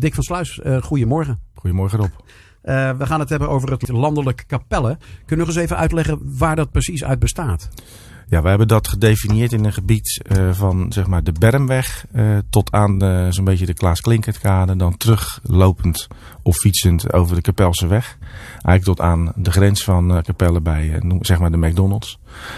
Dick van Sluis, goedemorgen. Goedemorgen Rob. We gaan het hebben over het landelijk Capelle. Kun je nog eens even uitleggen waar dat precies uit bestaat? Ja, wij hebben dat gedefinieerd in een gebied van zeg maar de Bermweg tot aan zo'n beetje de Klaas Klinkertkade. Dan teruglopend of fietsend over de Kapelseweg. Eigenlijk tot aan de grens van Capelle bij zeg maar de McDonald's.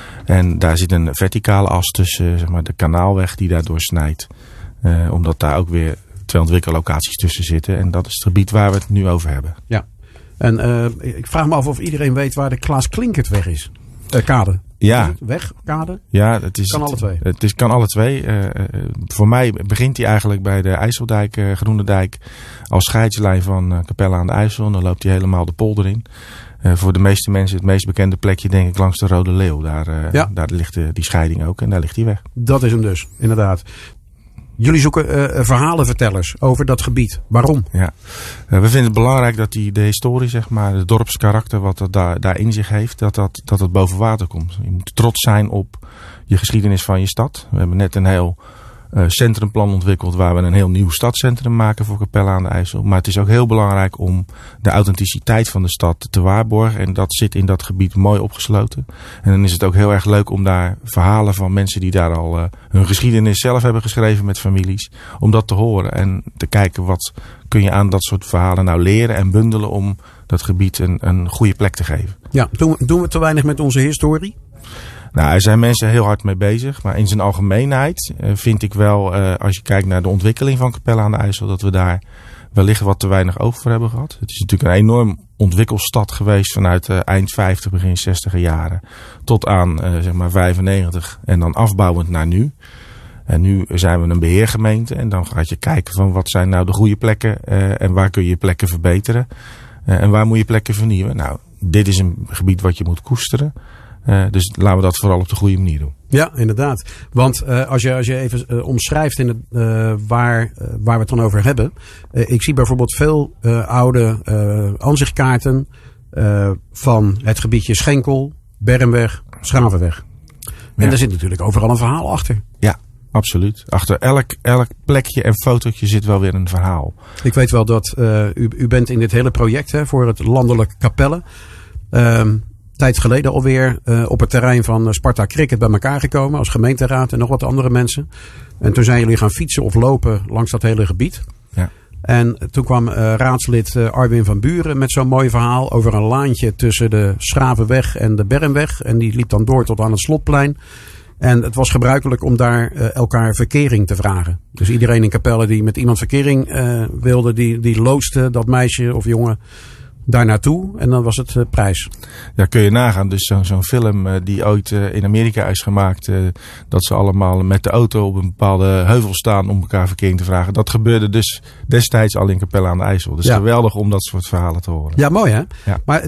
En daar zit een verticale as tussen zeg maar de Kanaalweg die daar doorsnijdt. Omdat daar ook weer 2 ontwikkellocaties tussen zitten. En dat is het gebied waar we het nu over hebben. Ja. En ik vraag me af of iedereen weet waar de Klaas Klinkertweg is. Kade. Ja. Weg, kade? Ja, het is, kan alle twee. Het kan alle twee. Voor mij begint hij eigenlijk bij de IJsseldijk, Groenendijk. Als scheidslijn van Capelle aan de IJssel. En dan loopt hij helemaal de polder in. Voor de meeste mensen het meest bekende plekje denk ik langs de Rode Leeuw. Daar ligt die scheiding ook en daar ligt hij weg. Dat is hem dus, inderdaad. Jullie zoeken verhalenvertellers over dat gebied. Waarom? Ja. We vinden het belangrijk dat de historie, zeg maar, het dorpskarakter wat dat daar in zich heeft, dat het boven water komt. Je moet trots zijn op je geschiedenis van je stad. We hebben net een heel centrumplan ontwikkeld waar we een heel nieuw stadscentrum maken voor Capelle aan de IJssel. Maar het is ook heel belangrijk om de authenticiteit van de stad te waarborgen. En dat zit in dat gebied mooi opgesloten. En dan is het ook heel erg leuk om daar verhalen van mensen die daar al hun geschiedenis zelf hebben geschreven met families. Om dat te horen en te kijken wat kun je aan dat soort verhalen nou leren en bundelen om dat gebied een goede plek te geven. Ja, doen we te weinig met onze historie? Nou, er zijn mensen heel hard mee bezig. Maar in zijn algemeenheid vind ik wel, als je kijkt naar de ontwikkeling van Capelle aan de IJssel, dat we daar wellicht wat te weinig oog voor hebben gehad. Het is natuurlijk een enorm ontwikkelstad geweest vanuit eind 50, begin 60er jaren. Tot aan zeg maar 95 en dan afbouwend naar nu. En nu zijn we een beheergemeente en dan gaat je kijken van wat zijn nou de goede plekken en waar kun je plekken verbeteren. En waar moet je plekken vernieuwen. Nou, dit is een gebied wat je moet koesteren. Dus laten we dat vooral op de goede manier doen. Ja, inderdaad. Want als je even omschrijft in waar we het dan over hebben. Ik zie bijvoorbeeld veel oude aanzichtkaarten van het gebiedje Schenkel, Bermweg, Schravenweg. En daar zit natuurlijk overal een verhaal achter. Ja, absoluut. Achter elk plekje en fotootje zit wel weer een verhaal. Ik weet wel dat u bent in dit hele project voor het landelijk Capelle. Tijd geleden alweer op het terrein van Sparta Cricket bij elkaar gekomen als gemeenteraad en nog wat andere mensen. En toen zijn jullie gaan fietsen of lopen langs dat hele gebied. Ja. En toen kwam raadslid Arwin van Buren met zo'n mooi verhaal over een laantje tussen de Schravenweg en de Bermweg. En die liep dan door tot aan het Slotplein. En het was gebruikelijk om daar elkaar verkering te vragen. Dus iedereen in Capelle die met iemand verkering wilde, die loodste dat meisje of jongen daar naartoe en dan was het prijs. Ja, kun je nagaan. Dus zo'n film die ooit in Amerika is gemaakt. Dat ze allemaal met de auto op een bepaalde heuvel staan om elkaar verkering te vragen. Dat gebeurde dus destijds al in Capelle aan de IJssel. Dus geweldig om dat soort verhalen te horen. Ja, mooi hè? Ja. Maar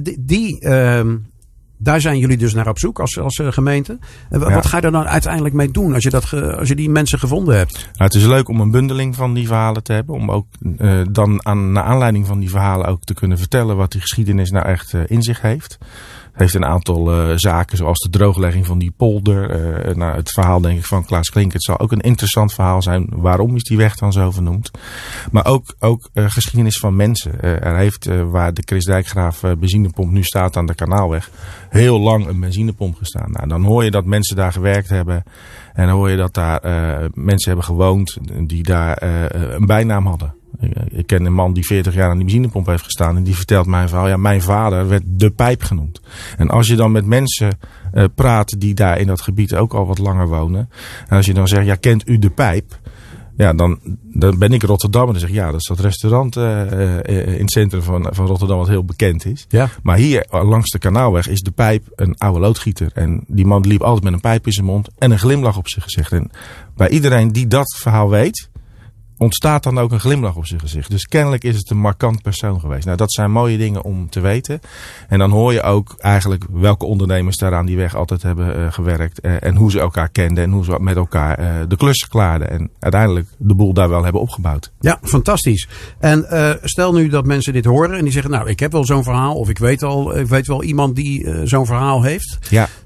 daar zijn jullie dus naar op zoek als gemeente. Wat ga je er dan uiteindelijk mee doen als je die mensen gevonden hebt? Nou, het is leuk om een bundeling van die verhalen te hebben. Om ook dan naar aanleiding van die verhalen ook te kunnen vertellen wat die geschiedenis nou echt in zich heeft. Het heeft een aantal zaken zoals de drooglegging van die polder. Het verhaal denk ik van Klaas Klinkert zal ook een interessant verhaal zijn. Waarom is die weg dan zo vernoemd? Maar ook geschiedenis van mensen. Er heeft waar de Chris Dijkgraaf benzinepomp nu staat aan de Kanaalweg heel lang een benzinepomp gestaan. Nou, dan hoor je dat mensen daar gewerkt hebben. En dan hoor je dat daar mensen hebben gewoond die daar een bijnaam hadden. Ik ken een man die 40 jaar aan die benzinepomp heeft gestaan. En die vertelt mij verhaal. Ja, mijn vader werd de pijp genoemd. En als je dan met mensen praat die daar in dat gebied ook al wat langer wonen. En als je dan zegt, ja, kent u de pijp? Ja, dan ben ik Rotterdam en dan zeg ik, ja, dat is dat restaurant in het centrum van Rotterdam wat heel bekend is. Ja. Maar hier langs de Kanaalweg is de pijp een oude loodgieter. En die man liep altijd met een pijp in zijn mond en een glimlach op zijn gezicht. En bij iedereen die dat verhaal weet, ontstaat dan ook een glimlach op zijn gezicht. Dus kennelijk is het een markant persoon geweest. Nou, dat zijn mooie dingen om te weten. En dan hoor je ook eigenlijk welke ondernemers daar aan die weg altijd hebben gewerkt. En hoe ze elkaar kenden en hoe ze met elkaar de klussen klaarden. En uiteindelijk de boel daar wel hebben opgebouwd. Ja, fantastisch. En stel nu dat mensen dit horen en die zeggen, nou, ik heb wel zo'n verhaal. Of ik weet wel iemand die zo'n verhaal heeft. Ja.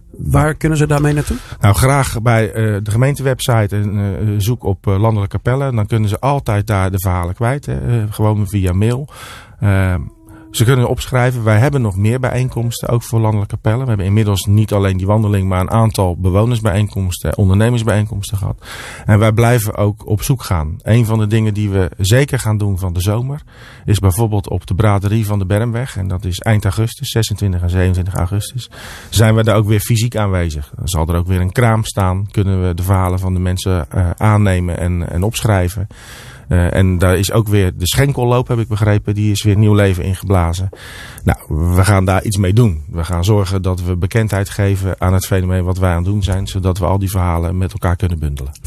Waar kunnen ze daarmee naartoe? Nou, graag bij de gemeentewebsite en zoek op Landelijke Kapellen. Dan kunnen ze altijd daar de verhalen kwijt. Gewoon via mail. Ze kunnen opschrijven. Wij hebben nog meer bijeenkomsten, ook voor Landelijke Kapellen. We hebben inmiddels niet alleen die wandeling, maar een aantal bewonersbijeenkomsten, ondernemersbijeenkomsten gehad. En wij blijven ook op zoek gaan. Een van de dingen die we zeker gaan doen van de zomer, is bijvoorbeeld op de braderie van de Bermweg. En dat is eind augustus, 26 en 27 augustus. Zijn we daar ook weer fysiek aanwezig. Dan zal er ook weer een kraam staan. Kunnen we de verhalen van de mensen aannemen en opschrijven. En daar is ook weer de schenkelloop, heb ik begrepen. Die is weer nieuw leven ingeblazen. Nou, we gaan daar iets mee doen. We gaan zorgen dat we bekendheid geven aan het fenomeen wat wij aan het doen zijn. Zodat we al die verhalen met elkaar kunnen bundelen.